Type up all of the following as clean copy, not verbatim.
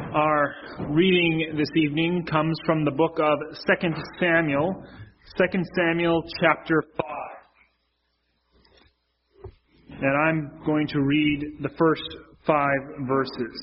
Our reading this evening comes from the book of 2 Samuel, 2 Samuel chapter 5. And I'm going to read the first 5 verses.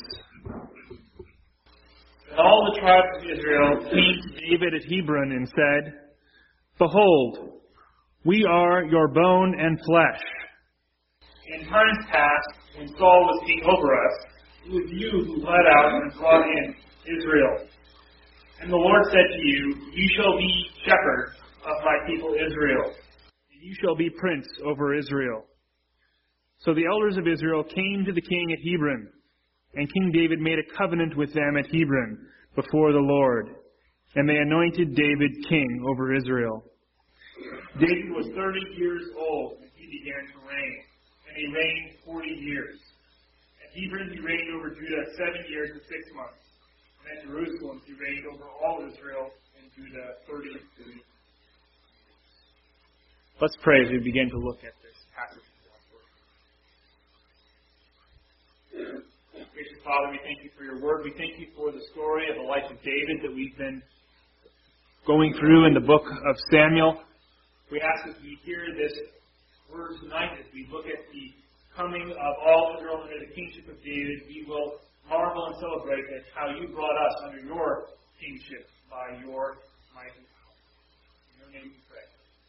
And all the tribes of Israel came to David at Hebron and said, "Behold, we are your bone and flesh. In times past, when Saul was king over us, it was you who led out and brought in Israel. And the Lord said to you, you shall be shepherd of my people Israel, and you shall be prince over Israel." So the elders of Israel came to the king at Hebron, and King David made a covenant with them at Hebron before the Lord, and they anointed David king over Israel. David was 30 years old when he began to reign, and he reigned 40 years. At Hebron he reigned over Judah 7 years and 6 months. And at Jerusalem he reigned over all Israel and Judah 30 years. Let's pray as we begin to look at this passage of God's Word. Gracious Father, we thank you for your Word. We thank you for the story of the life of David that we've been going through in the book of Samuel. We ask as we hear this word tonight, as we look at the coming of all Israel under the kingship of David, we will marvel and celebrate at how you brought us under your kingship by your mighty power. In your name we pray.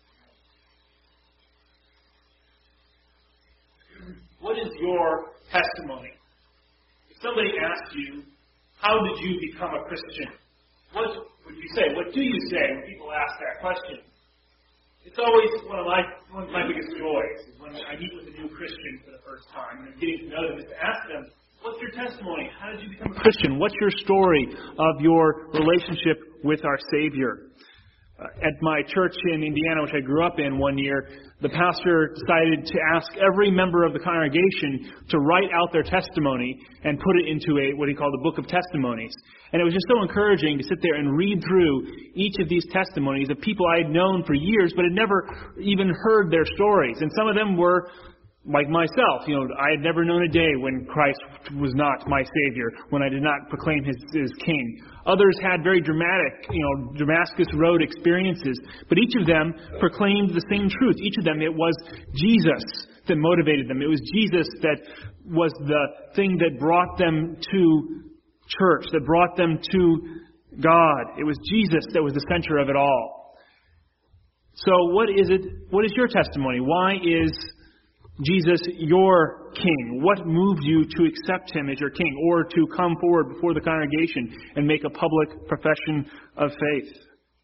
What is your testimony? If somebody asked you, how did you become a Christian? What would you say? What do you say when people ask that question? It's always one of my biggest joys is when I meet with a new Christian for the first time and I'm getting to know them is to ask them, what's your testimony? How did you become a Christian? What's your story of your relationship with our Savior? At my church in Indiana, which I grew up in one year, the pastor decided to ask every member of the congregation to write out their testimony and put it into what he called a book of testimonies. And it was just so encouraging to sit there and read through each of these testimonies of people I had known for years but had never even heard their stories. And some of them were like myself. I had never known a day when Christ was not my Savior, when I did not proclaim His King. Others had very dramatic, Damascus Road experiences, but each of them proclaimed the same truth. Each of them, it was Jesus that motivated them. It was Jesus that was the thing that brought them to church, that brought them to God. It was Jesus that was the center of it all. So what is your testimony? Why is Jesus your King? What moved you to accept Him as your King or to come forward before the congregation and make a public profession of faith?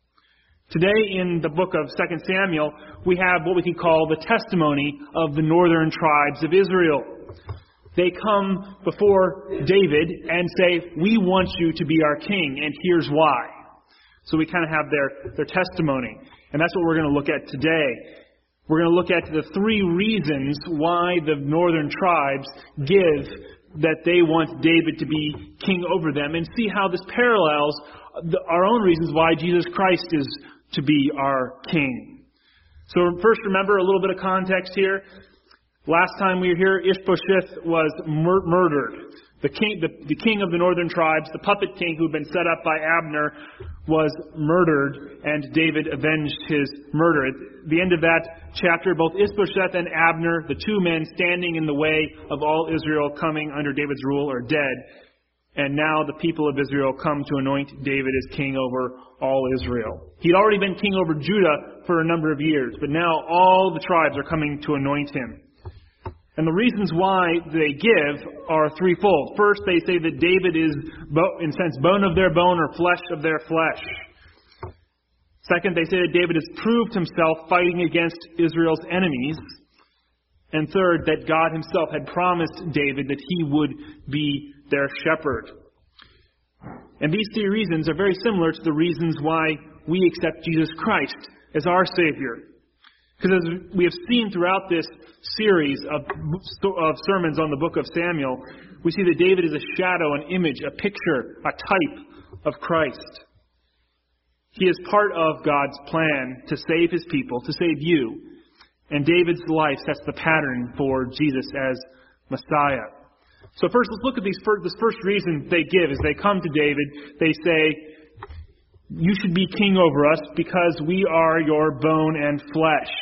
Today in the book of 2 Samuel, we have what we can call the testimony of the northern tribes of Israel. They come before David and say, "We want you to be our king, and here's why." So we kind of have their testimony. And that's what we're going to look at today. We're going to look at the 3 reasons why the northern tribes give that they want David to be king over them, and see how this parallels our own reasons why Jesus Christ is to be our king. So first, remember a little bit of context here. Last time we were here, Ishbosheth was murdered. The king of the northern tribes, the puppet king who had been set up by Abner, was murdered, and David avenged his murder. At the end of that chapter, both Ishbosheth and Abner, the 2 men standing in the way of all Israel coming under David's rule, are dead. And now the people of Israel come to anoint David as king over all Israel. He'd already been king over Judah for a number of years, but now all the tribes are coming to anoint him. And the reasons why they give are threefold. First, they say that David is, in a sense, bone of their bone or flesh of their flesh. Second, they say that David has proved himself fighting against Israel's enemies. And third, that God Himself had promised David that He would be their shepherd. And these 3 reasons are very similar to the reasons why we accept Jesus Christ as our Savior. Because as we have seen throughout this series of sermons on the book of Samuel, we see that David is a shadow, an image, a picture, a type of Christ. He is part of God's plan to save His people, to save you. And David's life sets the pattern for Jesus as Messiah. So first, let's look at this first reason they give. As they come to David, they say, you should be king over us because we are your bone and flesh.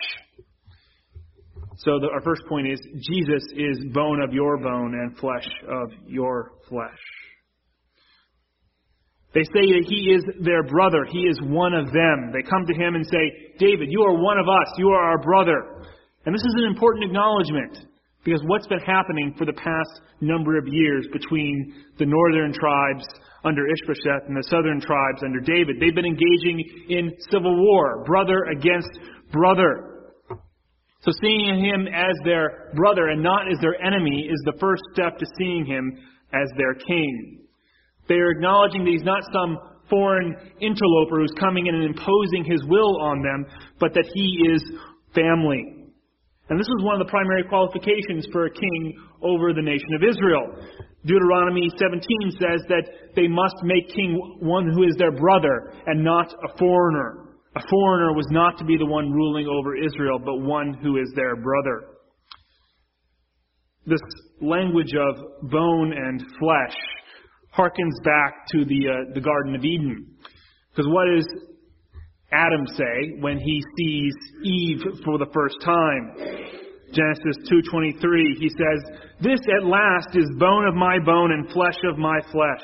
So our first point is, Jesus is bone of your bone and flesh of your flesh. They say that he is their brother. He is one of them. They come to him and say, David, you are one of us. You are our brother. And this is an important acknowledgement, because what's been happening for the past number of years between the northern tribes under Ishbosheth and the southern tribes under David, they've been engaging in civil war, brother against brother. So seeing him as their brother and not as their enemy is the first step to seeing him as their king. They are acknowledging that he's not some foreign interloper who's coming in and imposing his will on them, but that he is family. And this is one of the primary qualifications for a king over the nation of Israel. Deuteronomy 17 says that they must make king one who is their brother and not a foreigner. A foreigner was not to be the one ruling over Israel, but one who is their brother. This language of bone and flesh harkens back to the Garden of Eden. Because what does Adam say when he sees Eve for the first time? Genesis 2:23, he says, "This at last is bone of my bone and flesh of my flesh."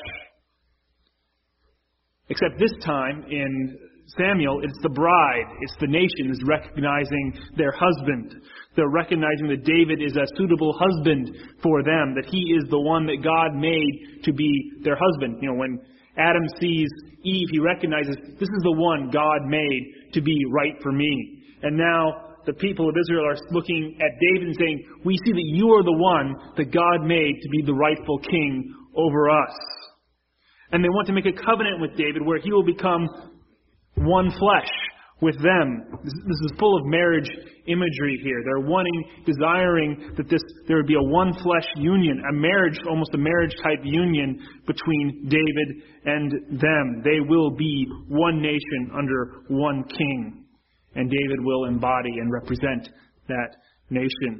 Except this time in Samuel, it's the bride, it's the nation is recognizing their husband. They're recognizing that David is a suitable husband for them, that he is the one that God made to be their husband. You know, when Adam sees Eve, he recognizes, this is the one God made to be right for me. And now the people of Israel are looking at David and saying, we see that you are the one that God made to be the rightful king over us. And they want to make a covenant with David where he will become one flesh with them. This is full of marriage imagery here. They're desiring that there would be a one flesh union, a marriage, almost a marriage type union between David and them. They will be one nation under one king, and David will embody and represent that nation.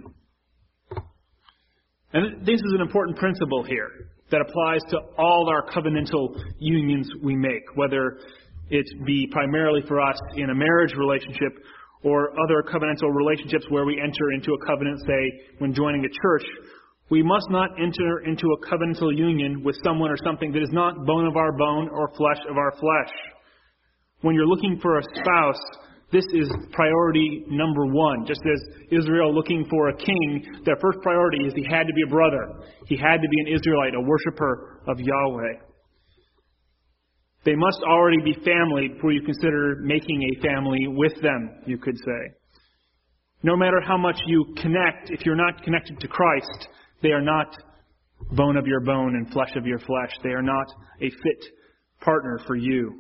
And this is an important principle here that applies to all our covenantal unions we make, whether it be primarily for us in a marriage relationship or other covenantal relationships where we enter into a covenant, say, when joining a church. We must not enter into a covenantal union with someone or something that is not bone of our bone or flesh of our flesh. When you're looking for a spouse, this is priority number one. Just as Israel looking for a king, their first priority is he had to be a brother. He had to be an Israelite, a worshiper of Yahweh. They must already be family before you consider making a family with them, you could say. No matter how much you connect, if you're not connected to Christ, they are not bone of your bone and flesh of your flesh. They are not a fit partner for you.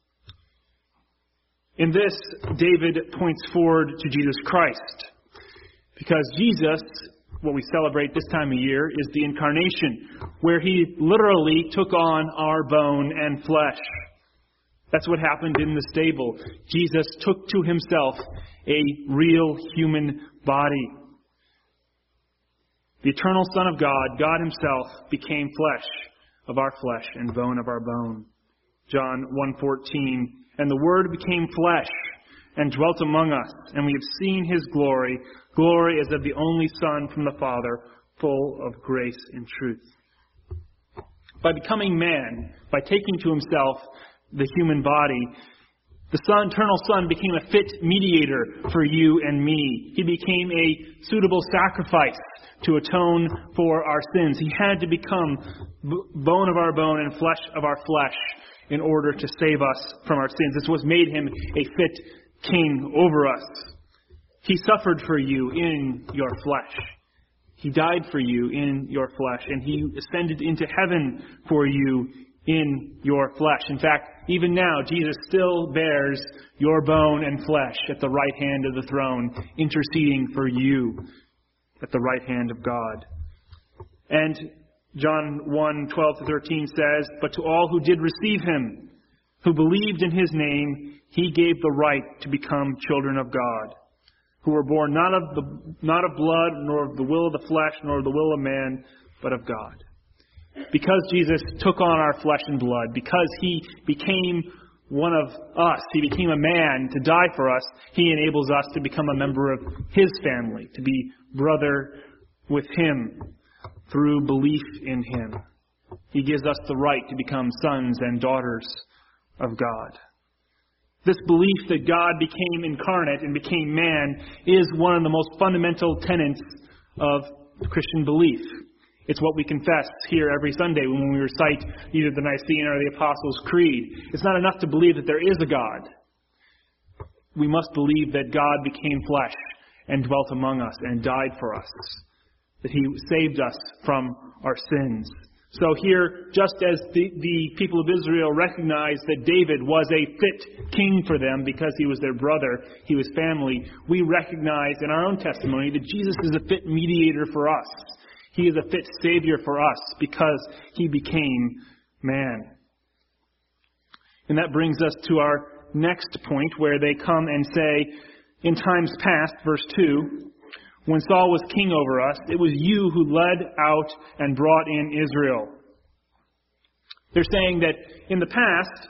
In this, David points forward to Jesus Christ. Because Jesus, what we celebrate this time of year, is the incarnation, where he literally took on our bone and flesh. That's what happened in the stable. Jesus took to himself a real human body. The eternal Son of God, God himself, became flesh of our flesh and bone of our bone. John 1:14, "And the Word became flesh and dwelt among us, and we have seen his glory, glory as of the only Son from the Father, full of grace and truth." By becoming man, by taking to himself the human body, the eternal Son became a fit mediator for you and me. He became a suitable sacrifice to atone for our sins. He had to become bone of our bone and flesh of our flesh in order to save us from our sins. This was made him a fit king over us. He suffered for you in your flesh. He died for you in your flesh, and he ascended into heaven for you in your flesh. In fact, even now, Jesus still bears your bone and flesh at the right hand of the throne, interceding for you at the right hand of God. And John 1:12-13 says, "But to all who did receive him, who believed in his name, he gave the right to become children of God, who were born not of blood, nor of the will of the flesh, nor of the will of man, but of God." Because Jesus took on our flesh and blood, because He became one of us, He became a man to die for us, He enables us to become a member of His family, to be brother with Him through belief in Him. He gives us the right to become sons and daughters of God. This belief that God became incarnate and became man is one of the most fundamental tenets of Christian belief. It's what we confess here every Sunday when we recite either the Nicene or the Apostles' Creed. It's not enough to believe that there is a God. We must believe that God became flesh and dwelt among us and died for us, that He saved us from our sins. So here, just as the people of Israel recognized that David was a fit king for them because he was their brother, he was family, we recognize in our own testimony that Jesus is a fit mediator for us. He is a fit Savior for us because He became man. And that brings us to our next point where they come and say, in times past, verse 2, when Saul was king over us, it was you who led out and brought in Israel. They're saying that in the past,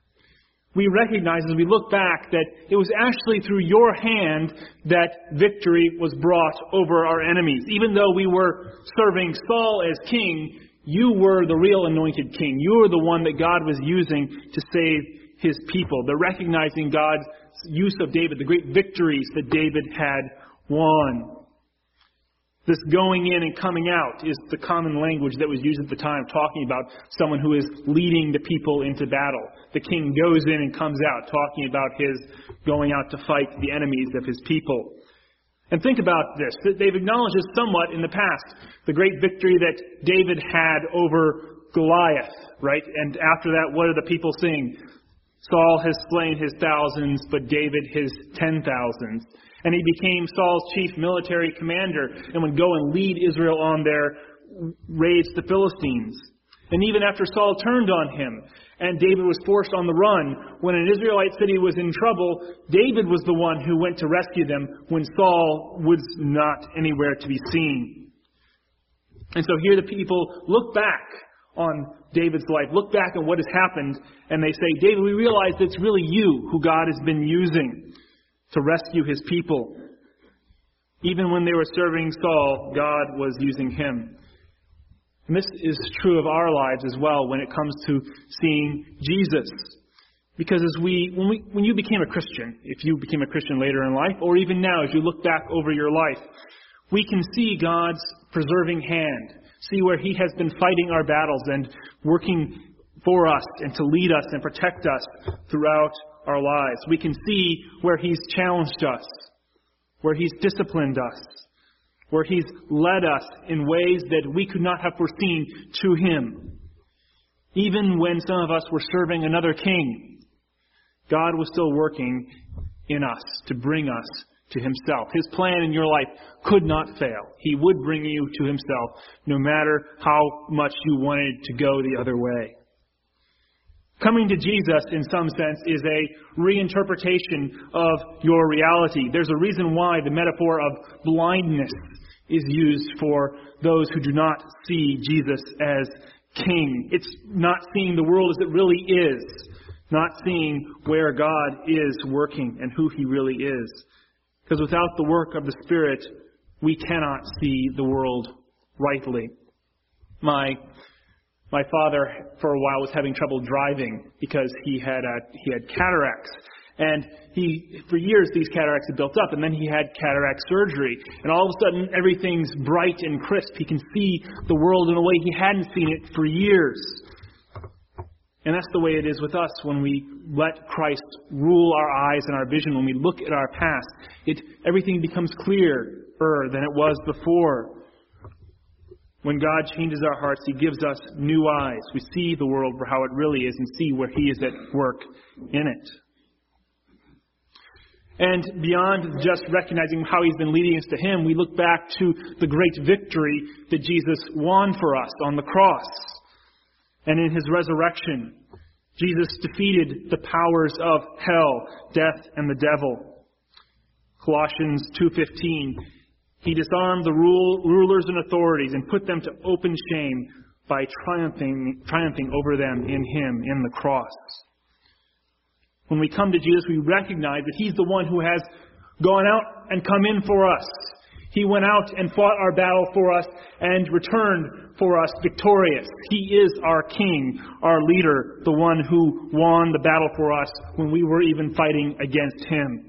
we recognize as we look back that it was actually through your hand that victory was brought over our enemies. Even though we were serving Saul as king, you were the real anointed king. You were the one that God was using to save His people. They're recognizing God's use of David, the great victories that David had won. This going in and coming out is the common language that was used at the time, talking about someone who is leading the people into battle. The king goes in and comes out, talking about his going out to fight the enemies of his people. And think about this. They've acknowledged this somewhat in the past. The great victory that David had over Goliath, right? And after that, what are the people saying? Saul has slain his thousands, but David his 10,000s. And he became Saul's chief military commander and would go and lead Israel on their raids to the Philistines. And even after Saul turned on him and David was forced on the run, when an Israelite city was in trouble, David was the one who went to rescue them when Saul was not anywhere to be seen. And so here the people look back on David's life, look back on what has happened, and they say, David, we realize that it's really you who God has been using to rescue His people. Even when they were serving Saul, God was using him. And this is true of our lives as well when it comes to seeing Jesus. Because when you became a Christian, if you became a Christian later in life, or even now as you look back over your life, we can see God's preserving hand, see where He has been fighting our battles and working for us and to lead us and protect us throughout our lives. We can see where He's challenged us, where He's disciplined us, where He's led us in ways that we could not have foreseen to Him. Even when some of us were serving another king, God was still working in us to bring us to Himself. His plan in your life could not fail. He would bring you to Himself no matter how much you wanted to go the other way. Coming to Jesus, in some sense, is a reinterpretation of your reality. There's a reason why the metaphor of blindness is used for those who do not see Jesus as King. It's not seeing the world as it really is, not seeing where God is working and who He really is. Because without the work of the Spirit, we cannot see the world rightly. My father, for a while, was having trouble driving because he had cataracts. And for years, these cataracts had built up, and then he had cataract surgery. And all of a sudden, everything's bright and crisp. He can see the world in a way he hadn't seen it for years. And that's the way it is with us when we let Christ rule our eyes and our vision. When we look at our past, everything becomes clearer than it was before. When God changes our hearts, He gives us new eyes. We see the world for how it really is and see where He is at work in it. And beyond just recognizing how He's been leading us to Him, we look back to the great victory that Jesus won for us on the cross. And in His resurrection, Jesus defeated the powers of hell, death, and the devil. Colossians 2:15, He disarmed the rulers and authorities and put them to open shame, by triumphing over them in Him, in the cross. When we come to Jesus, we recognize that He's the one who has gone out and come in for us. He went out and fought our battle for us and returned for us victorious. He is our King, our leader, the one who won the battle for us when we were even fighting against Him.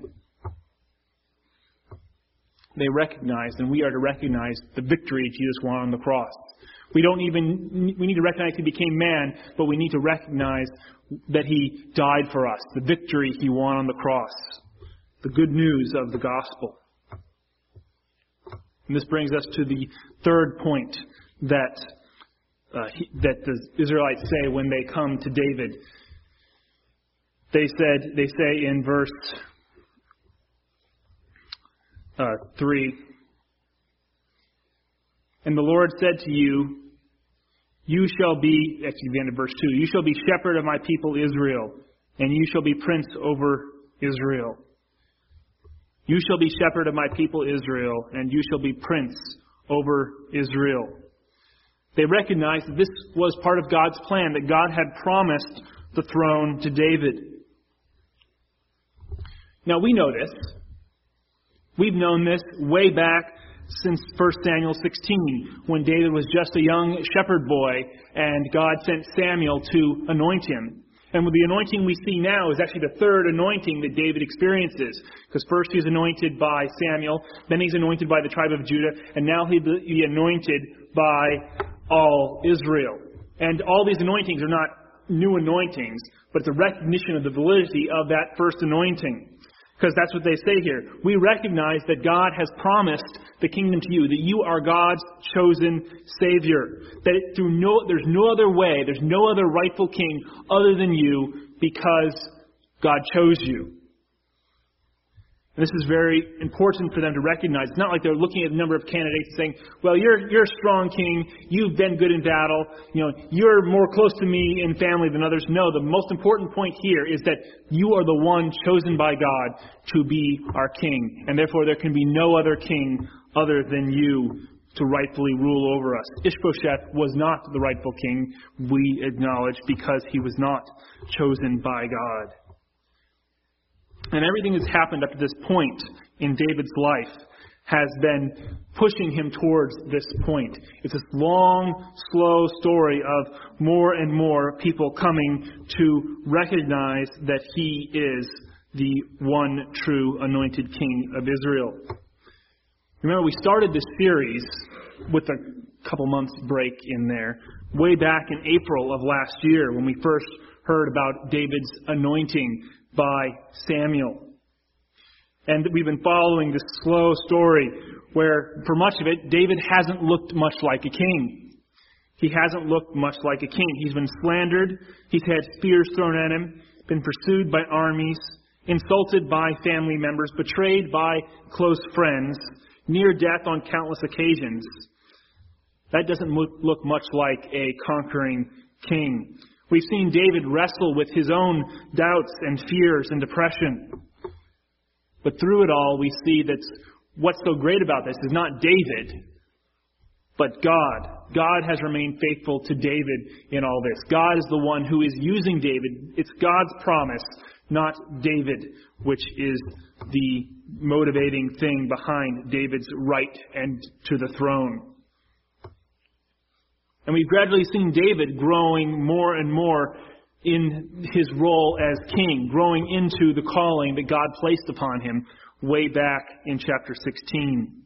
They recognized, and we are to recognize, the victory Jesus won on the cross. We need to recognize He became man, but we need to recognize that He died for us, the victory He won on the cross, the good news of the gospel. And this brings us to the third point that the Israelites say when they come to David. They say in verse 3, "And the Lord said to you, you shall be," actually the end of verse 2, "you shall be shepherd of my people Israel, and you shall be prince over Israel." You shall be shepherd of my people Israel, and you shall be prince over Israel. They recognized that this was part of God's plan, that God had promised the throne to David. Now we know this. We've known this way back since 1 Samuel 16, when David was just a young shepherd boy, and God sent Samuel to anoint him. And with the anointing we see now is actually the third anointing that David experiences. Because first he's anointed by Samuel, then he's anointed by the tribe of Judah, and now he'll be anointed by all Israel. And all these anointings are not new anointings, but it's a recognition of the validity of that first anointing. Because that's what they say here. We recognize that God has promised the kingdom to you, that you are God's chosen Savior. That there's no other way, there's no other rightful king other than you, because God chose you. And this is very important for them to recognize. It's not like they're looking at a number of candidates and saying, well, you're a strong king, you've been good in battle, you're more close to me in family than others. No, the most important point here is that you are the one chosen by God to be our king. And therefore there can be no other king other than you to rightfully rule over us. Ishbosheth was not the rightful king, we acknowledge, because he was not chosen by God. And everything that's happened up to this point in David's life has been pushing him towards this point. It's this long, slow story of more and more people coming to recognize that he is the one true anointed king of Israel. Remember, we started this series with a couple months break in there, way back in April of last year when we first heard about David's anointing by Samuel. And we've been following this slow story where, for much of it, David hasn't looked much like a king. He hasn't looked much like a king. He's been slandered. He's had spears thrown at him, been pursued by armies, insulted by family members, betrayed by close friends, near death on countless occasions. That doesn't look much like a conquering king. We've seen David wrestle with his own doubts and fears and depression. But through it all, we see that what's so great about this is not David, but God. God has remained faithful to David in all this. God is the one who is using David. It's God's promise, not David, which is the motivating thing behind David's right and to the throne. And we've gradually seen David growing more and more in his role as king, growing into the calling that God placed upon him way back in chapter 16.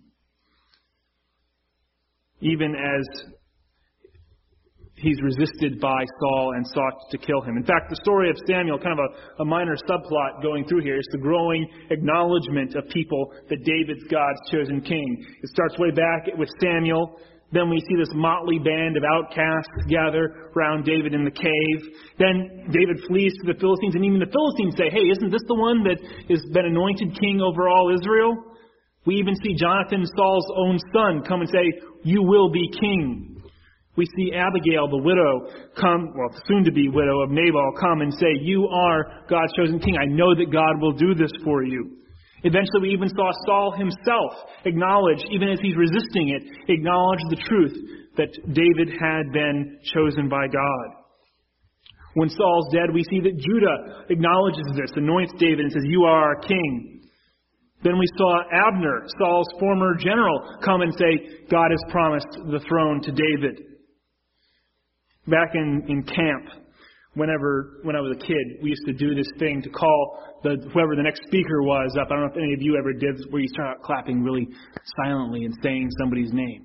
Even as he's resisted by Saul and sought to kill him. In fact, the story of Samuel, kind of a minor subplot going through here, is the growing acknowledgement of people that David's God's chosen king. It starts way back with Samuel. Then we see this motley band of outcasts gather around David in the cave. Then David flees to the Philistines, and even the Philistines say, hey, isn't this the one that has been anointed king over all Israel? We even see Jonathan, Saul's own son, come and say, you will be king. We see Abigail, the widow, soon-to-be widow of Nabal, come and say, you are God's chosen king. I know that God will do this for you. Eventually, we even saw Saul himself acknowledge, even as he's resisting it, acknowledge the truth that David had been chosen by God. When Saul's dead, we see that Judah acknowledges this, anoints David, and says, "You are our king." Then we saw Abner, Saul's former general, come and say, "God has promised the throne to David." Back in camp, when I was a kid, we used to do this thing to call whoever the next speaker was up. I don't know if any of you ever did this, where you start out clapping really silently and saying somebody's name.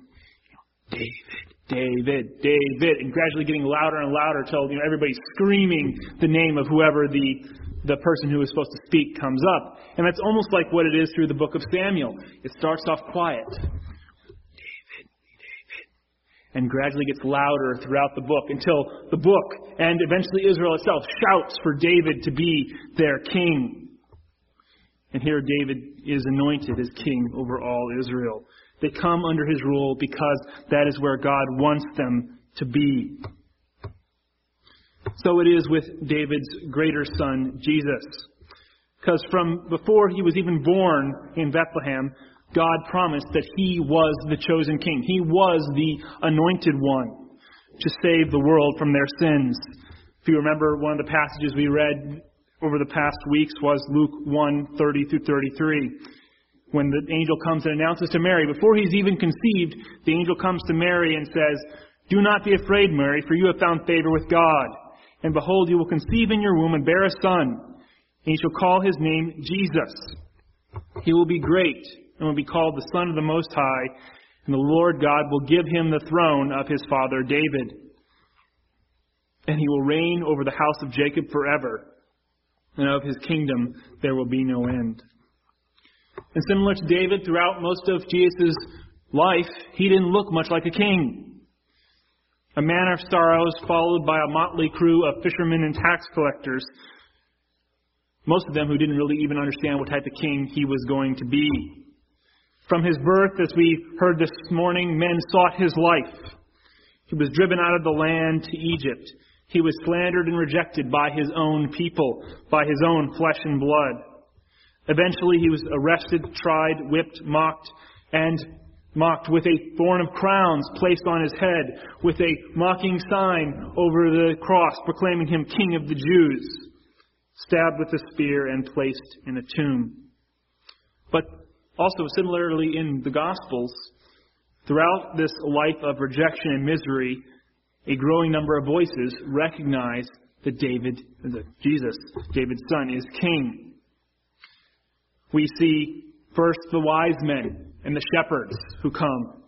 David, and gradually getting louder and louder till everybody's screaming the name of whoever the person who is supposed to speak comes up. And that's almost like what it is through the book of Samuel. It starts off quiet. David, and gradually gets louder throughout the book until the book and eventually Israel itself shouts for David to be their king. And here David is anointed as king over all Israel. They come under his rule because that is where God wants them to be. So it is with David's greater son, Jesus. Because from before he was even born in Bethlehem, God promised that he was the chosen king. He was the anointed one to save the world from their sins. If you remember, one of the passages we read over the past weeks was Luke 1:30 through 33. When the angel comes and announces to Mary, before he's even conceived, the angel comes to Mary and says, "Do not be afraid, Mary, for you have found favor with God. And behold, you will conceive in your womb and bear a son, and you shall call his name Jesus. He will be great and will be called the Son of the Most High, and the Lord God will give him the throne of his father David. And he will reign over the house of Jacob forever, and of his kingdom there will be no end." And similar to David, throughout most of Jesus' life, he didn't look much like a king. A man of sorrows, followed by a motley crew of fishermen and tax collectors, most of them who didn't really even understand what type of king he was going to be. From his birth, as we heard this morning, men sought his life. He was driven out of the land to Egypt. He was slandered and rejected by his own people, by his own flesh and blood. Eventually, he was arrested, tried, whipped, mocked with a thorn of crowns placed on his head, with a mocking sign over the cross proclaiming him King of the Jews, stabbed with a spear and placed in a tomb. But also, similarly in the Gospels, throughout this life of rejection and misery, a growing number of voices recognize that Jesus, David's son, is king. We see first the wise men and the shepherds who come.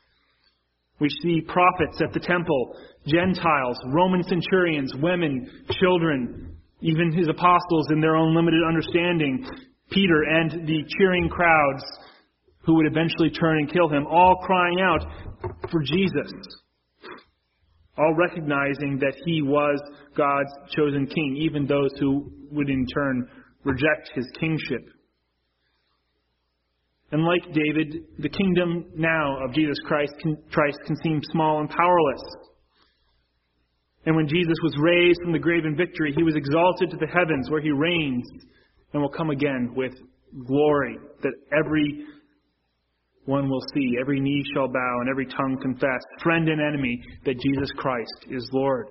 We see prophets at the temple, Gentiles, Roman centurions, women, children, even his apostles in their own limited understanding, Peter and the cheering crowds who would eventually turn and kill him, all crying out for Jesus, all recognizing that he was God's chosen king, even those who would in turn reject his kingship. And like David, the kingdom now of Jesus Christ can seem small and powerless. And when Jesus was raised from the grave in victory, he was exalted to the heavens where he reigns and will come again with glory that every one will see, every knee shall bow and every tongue confess, friend and enemy, that Jesus Christ is Lord.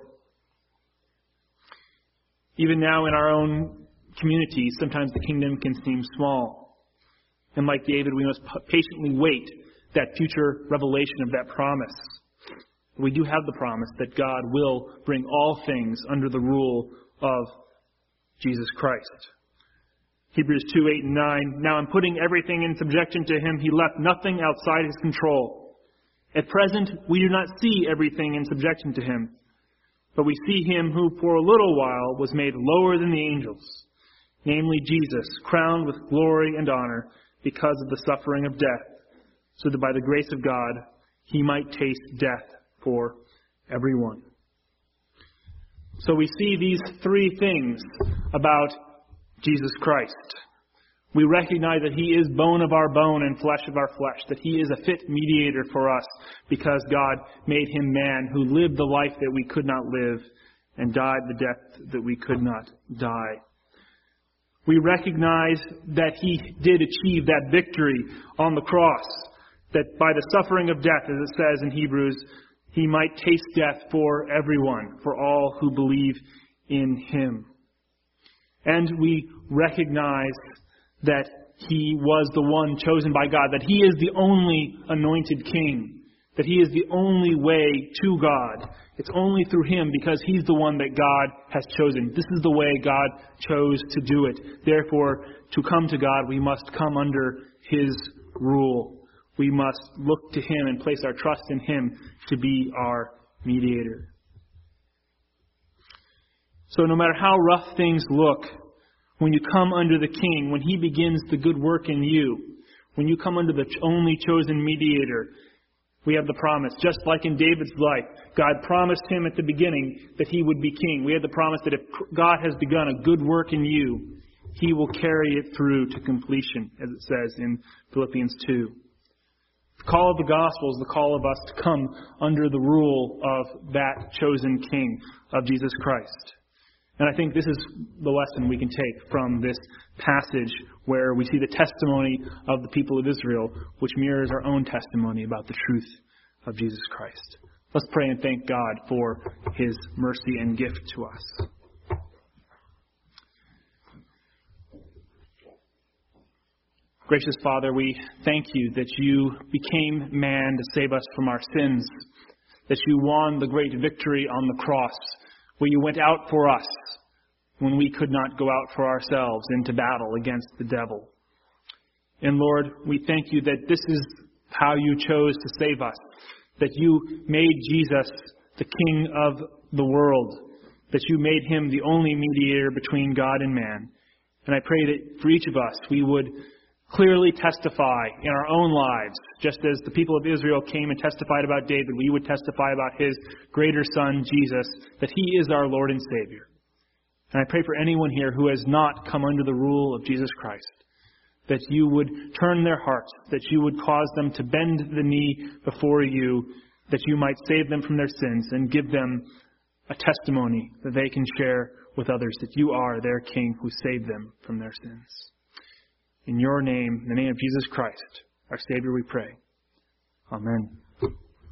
Even now in our own communities, sometimes the kingdom can seem small. And like David, we must patiently wait that future revelation of that promise. We do have the promise that God will bring all things under the rule of Jesus Christ. Hebrews 2:8 and 9. Now in putting everything in subjection to him, he left nothing outside his control. At present, we do not see everything in subjection to him, but we see him who for a little while was made lower than the angels, namely Jesus, crowned with glory and honor because of the suffering of death, so that by the grace of God he might taste death for everyone. So we see these three things about Jesus Christ. We recognize that he is bone of our bone and flesh of our flesh, that he is a fit mediator for us because God made him man who lived the life that we could not live and died the death that we could not die. We recognize that He did achieve that victory on the cross, that by the suffering of death, as it says in Hebrews, He might taste death for everyone, for all who believe in Him. And we recognize that He was the one chosen by God, that He is the only anointed King, that He is the only way to God. It's only through Him because He's the one that God has chosen. This is the way God chose to do it. Therefore, to come to God, we must come under His rule. We must look to Him and place our trust in Him to be our mediator. So no matter how rough things look, when you come under the King, when He begins the good work in you, when you come under the only chosen mediator, we have the promise. Just like in David's life, God promised him at the beginning that he would be king. We have the promise that if God has begun a good work in you, He will carry it through to completion, as it says in Philippians 2. The call of the gospel is the call of us to come under the rule of that chosen King, of Jesus Christ. And I think this is the lesson we can take from this passage where we see the testimony of the people of Israel, which mirrors our own testimony about the truth of Jesus Christ. Let's pray and thank God for His mercy and gift to us. Gracious Father, we thank You that You became man to save us from our sins, that You won the great victory on the cross, where You went out for us when we could not go out for ourselves into battle against the devil. And Lord, we thank You that this is how You chose to save us, that You made Jesus the King of the world, that You made Him the only mediator between God and man. And I pray that for each of us, we would clearly testify in our own lives, just as the people of Israel came and testified about David, we would testify about his greater son, Jesus, that He is our Lord and Savior. And I pray for anyone here who has not come under the rule of Jesus Christ, that You would turn their hearts, that You would cause them to bend the knee before You, that You might save them from their sins and give them a testimony that they can share with others, that You are their King who saved them from their sins. In Your name, in the name of Jesus Christ, our Savior, we pray. Amen.